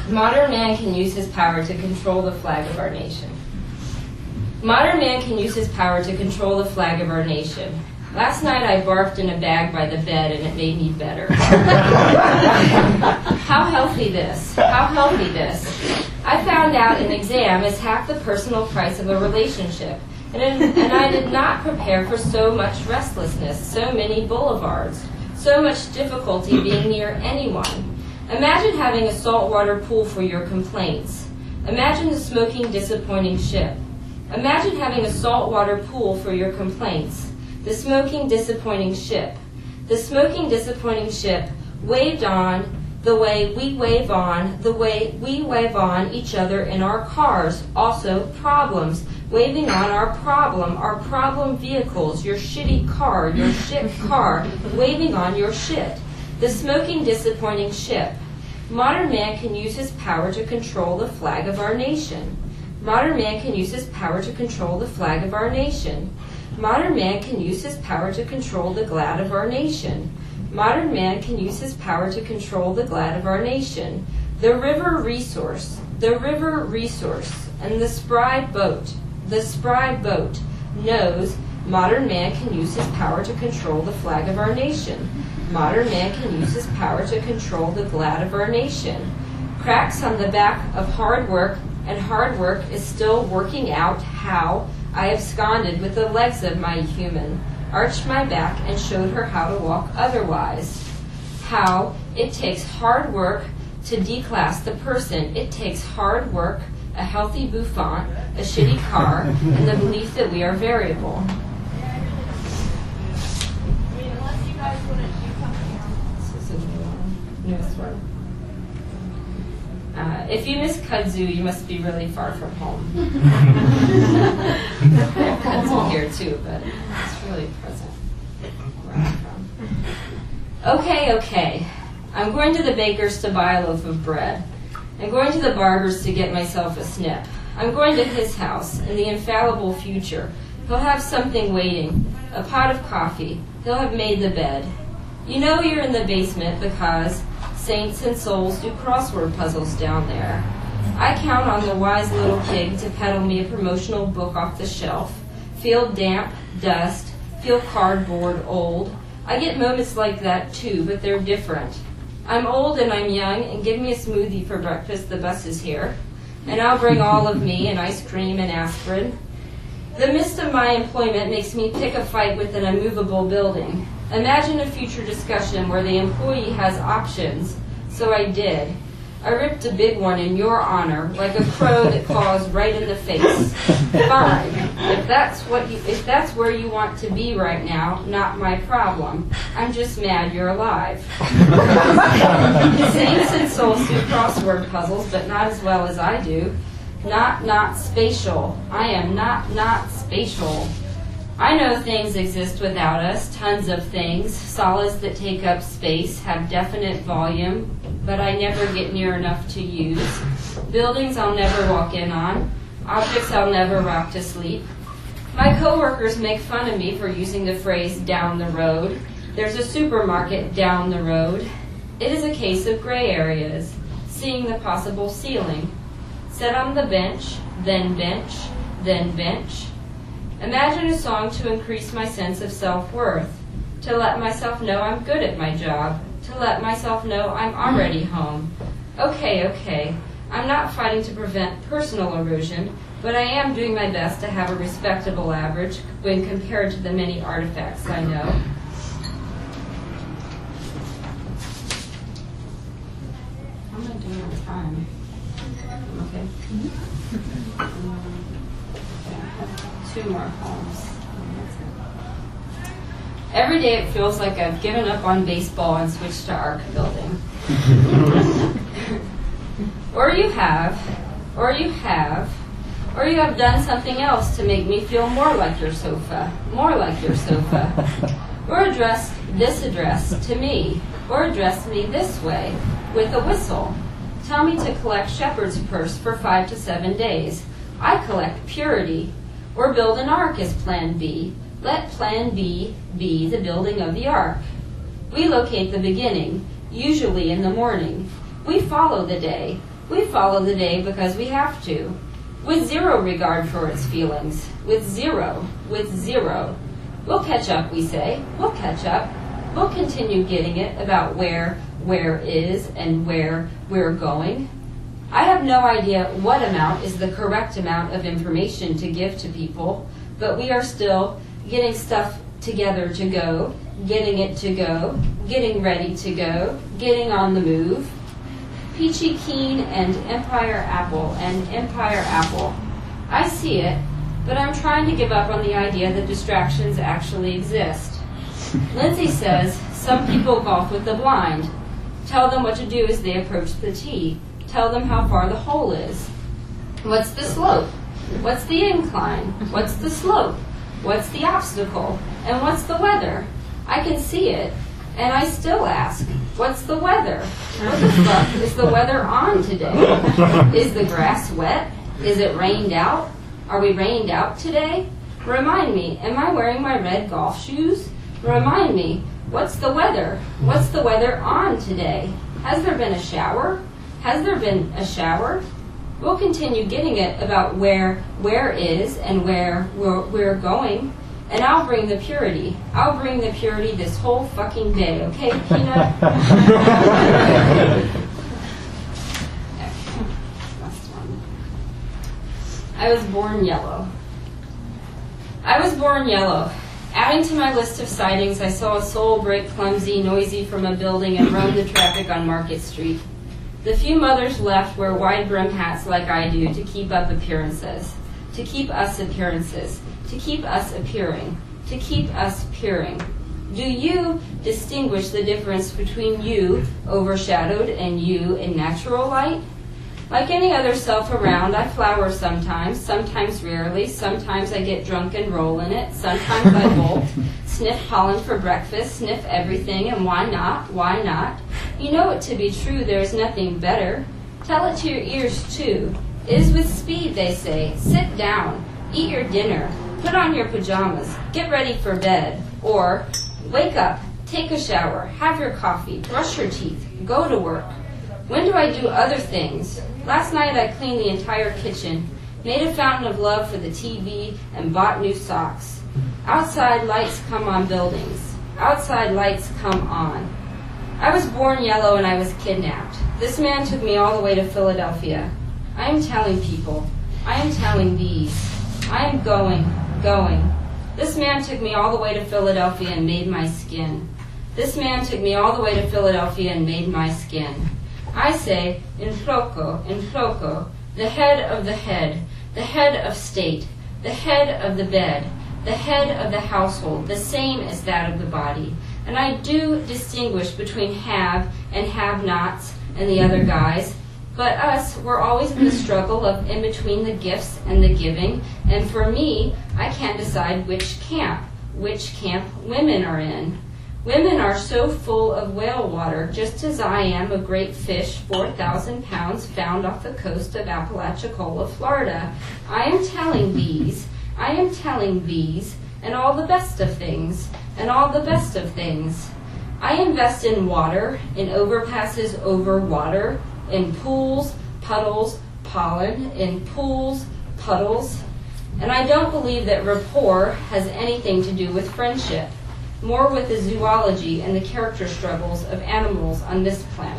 Modern man can use his power to control the flag of our nation. Modern man can use his power to control the flag of our nation. Last night I barfed in a bag by the bed and it made me better. How healthy this. How healthy this. I found out an exam is half the personal price of a relationship. And I did not prepare for so much restlessness, so many boulevards, so much difficulty being near anyone. Imagine having a saltwater pool for your complaints. Imagine the smoking, disappointing ship. Imagine having a saltwater pool for your complaints. The smoking, disappointing ship. The smoking, disappointing ship waved on the way we wave on, the way we wave on each other in our cars. Also, problems. Waving on our problem vehicles, your shitty car, your shit car, waving on your shit. The smoking, disappointing ship. Modern man can use his power to control the flag of our nation. Modern man can use his power to control the flag of our nation. Modern man can use his power to control the glad of our nation. Modern man can use his power to control the glad of our nation. The river resource, and the spry boat knows modern man can use his power to control the flag of our nation. Modern man can use his power to control the glad of our nation. Cracks on the back of hard work, and hard work is still working out how I absconded with the legs of my human, arched my back and showed her how to walk otherwise. How it takes hard work to declass the person. It takes hard work, a healthy bouffant, a shitty car, and the belief that we are variable. This is a newest one. If you miss kudzu, you must be really far from home. Kudzu here too, but it's really present where I'm from. Okay. I'm going to the baker's to buy a loaf of bread. I'm going to the barber's to get myself a snip. I'm going to his house in the infallible future. He'll have something waiting, a pot of coffee. He'll have made the bed. You know you're in the basement because saints and souls do crossword puzzles down there. I count on the wise little pig to peddle me a promotional book off the shelf. Feel damp, dust, feel cardboard, old. I get moments like that too, but they're different. I'm old and I'm young, and give me a smoothie for breakfast, the bus is here. And I'll bring all of me, and ice cream and aspirin. The mist of my employment makes me pick a fight with an immovable building. Imagine a future discussion where the employee has options. So I did. I ripped a big one in your honor, like a crow that caws right in the face. Fine. If that's where you want to be right now, not my problem. I'm just mad you're alive. Saints and souls do crossword puzzles, but not as well as I do. Not spatial. I am not spatial. I know things exist without us, tons of things, solids that take up space, have definite volume, but I never get near enough to use. Buildings I'll never walk in on, objects I'll never rock to sleep. My coworkers make fun of me for using the phrase down the road. There's a supermarket down the road. It is a case of gray areas, seeing the possible ceiling. Set on the bench, then bench, then bench. Imagine a song to increase my sense of self-worth, to let myself know I'm good at my job, to let myself know I'm already home. Okay. I'm not fighting to prevent personal erosion, but I am doing my best to have a respectable average when compared to the many artifacts I know. How am I doing on time? Okay. Two more poems. Every day it feels like I've given up on baseball and switched to arc building. Or you have done something else to make me feel more like your sofa. Or addressed this address to me, or addressed me this way, with a whistle. Tell me to collect shepherd's purse for 5 to 7 days. I collect purity. Or build an ark as plan B. Let plan B be the building of the ark. We locate the beginning, usually in the morning. We follow the day. We follow the day because we have to, with zero regard for its feelings, with zero. We'll catch up, we say. We'll catch up. We'll continue getting it about where is and where we're going. I have no idea what amount is the correct amount of information to give to people, but we are still getting stuff together to go, getting it to go, getting ready to go, getting on the move. Peachy Keen and Empire Apple. I see it, but I'm trying to give up on the idea that distractions actually exist. Lindsay says some people golf with the blind. Tell them what to do as they approach the tee. Tell them how far the hole is. What's the slope? What's the incline? What's the slope? What's the obstacle? And what's the weather? I can see it, and I still ask, what's the weather? What the fuck is the weather on today? Is the grass wet? Is it rained out? Are we rained out today? Remind me, am I wearing my red golf shoes? Remind me, what's the weather? What's the weather on today? Has there been a shower? Has there been a shower? We'll continue getting it about where is and where we're going. And I'll bring the purity. I'll bring the purity this whole fucking day, okay, Peanut? I was born yellow. Adding to my list of sightings, I saw a soul break clumsy, noisy from a building and roam the traffic on Market Street. The few mothers left wear wide brim hats like I do to keep up appearances, to keep us appearances, to keep us appearing, to keep us peering. Do you distinguish the difference between you, overshadowed, and you in natural light? Like any other self around, I flower sometimes rarely, sometimes I get drunk and roll in it, sometimes I bolt, sniff pollen for breakfast, sniff everything, and why not? You know it to be true, there is nothing better. Tell it to your ears too. It is with speed, they say. Sit down, eat your dinner, put on your pajamas, get ready for bed, or wake up, take a shower, have your coffee, brush your teeth, go to work. When do I do other things? Last night I cleaned the entire kitchen, made a fountain of love for the TV, and bought new socks. Outside lights come on buildings. Outside lights come on. I was born yellow and I was kidnapped. This man took me all the way to Philadelphia. I am telling people. I am telling these. I am going. This man took me all the way to Philadelphia and made my skin. This man took me all the way to Philadelphia and made my skin. I say, in floco, the head of the head of state, the head of the bed, the head of the household, the same as that of the body. And I do distinguish between have and have-nots and the other guys. But us, we're always in the struggle of in between the gifts and the giving. And for me, I can't decide which camp women are in. Women are so full of whale water, just as I am a great fish, 4,000 pounds, found off the coast of Apalachicola, Florida. I am telling bees, and all the best of things, I invest in water, in overpasses over water, in pools, puddles, pollen, in pools, puddles. And I don't believe that rapport has anything to do with friendship, more with the zoology and the character struggles of animals on this planet.